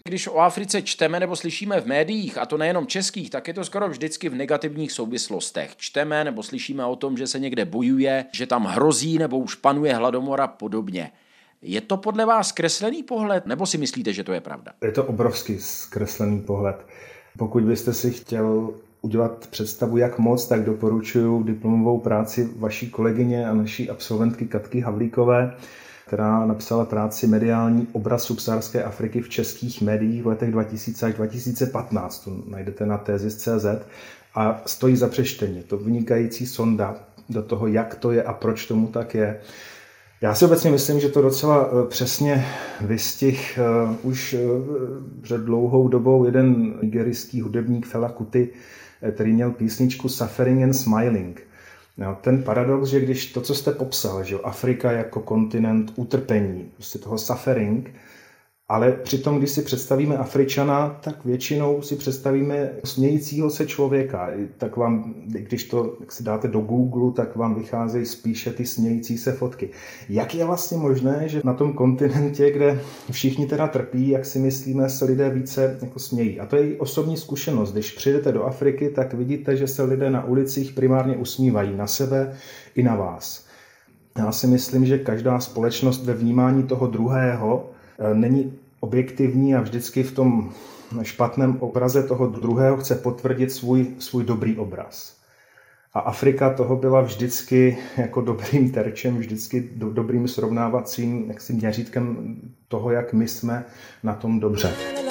Když o Africe čteme nebo slyšíme v médiích, a to nejenom českých, tak je to skoro vždycky v negativních souvislostech. Čteme nebo slyšíme o tom, že se někde bojuje, že tam hrozí nebo už panuje hladomor a podobně. Je to podle vás zkreslený pohled, nebo si myslíte, že to je pravda? Je to obrovský zkreslený pohled. Pokud byste si chtěl udělat představu, jak moc, tak doporučuji diplomovou práci vaší kolegyně a naší absolventky Katky Havlíkové, která napsala práci Mediální obraz subsaharské Afriky v českých médiích v letech dva tisíce až dva tisíce patnáct. To najdete na tezis tečka cé zet a stojí za přečtení. To vynikající sonda do toho, jak to je a proč tomu tak je. Já si obecně myslím, že to docela přesně vystih už před dlouhou dobou jeden nigerijský hudebník Fela Kuti, který měl písničku Suffering and Smiling. No, ten paradox, že když to, co jste popsal, že Afrika jako kontinent utrpení, prostě toho suffering, ale přitom, když si představíme Afričana, tak většinou si představíme smějícího se člověka. Tak vám, když to jak si dáte do Google, tak vám vycházejí spíše ty smějící se fotky. Jak je vlastně možné, že na tom kontinentě, kde všichni teda trpí, jak si myslíme, se lidé více jako smějí? A to je i osobní zkušenost. Když přijdete do Afriky, tak vidíte, že se lidé na ulicích primárně usmívají na sebe i na vás. Já si myslím, že každá společnost ve vnímání toho druhého není objektivní a vždycky v tom špatném obraze toho druhého chce potvrdit svůj, svůj dobrý obraz. A Afrika toho byla vždycky jako dobrým terčem, vždycky do, dobrým srovnávacím jaksi měřítkem toho, jak my jsme na tom dobře.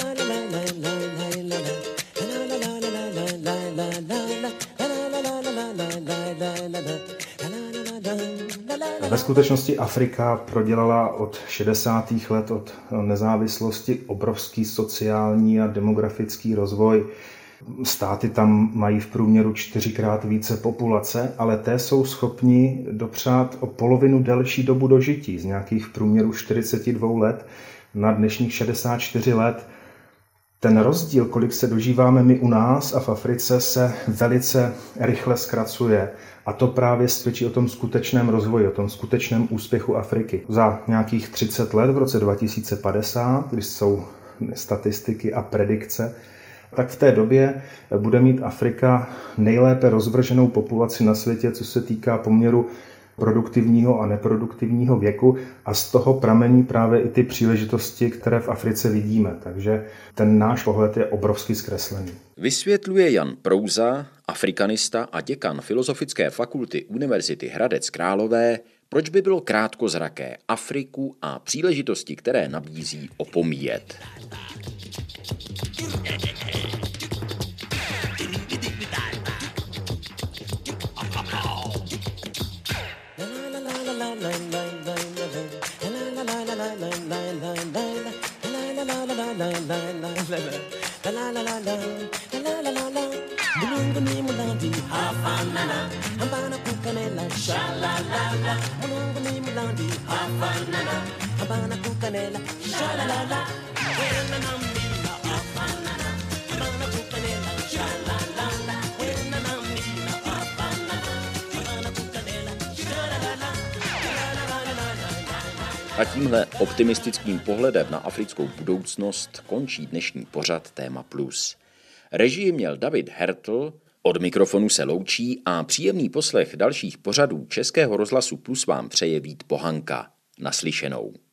Ve skutečnosti Afrika prodělala od šedesátých let, od nezávislosti, obrovský sociální a demografický rozvoj. Státy tam mají v průměru čtyřikrát více populace, ale té jsou schopni dopřát o polovinu delší dobu dožití, z nějakých v průměru čtyřicet dva let na dnešních šedesát čtyři let. Ten rozdíl, kolik se dožíváme my u nás a v Africe, se velice rychle zkracuje. A to právě svědčí o tom skutečném rozvoji, o tom skutečném úspěchu Afriky. Za nějakých třicet let, v roce dva tisíce padesát, když jsou statistiky a predikce, tak v té době bude mít Afrika nejlépe rozvrženou populaci na světě, co se týká poměru produktivního a neproduktivního věku, a z toho pramení právě i ty příležitosti, které v Africe vidíme. Takže ten náš pohled je obrovsky zkreslený. Vysvětluje Jan Prouza, afrikanista a děkan Filozofické fakulty Univerzity Hradec Králové, proč by bylo krátkozraké Afriku a příležitosti, které nabízí, opomíjet. A tímhle optimistickým pohledem na africkou budoucnost končí dnešní pořad Téma Plus. Režii měl David Hertl, od mikrofonu se loučí a příjemný poslech dalších pořadů Českého rozhlasu Plus vám přeje Vít Pohanka. Naslyšenou.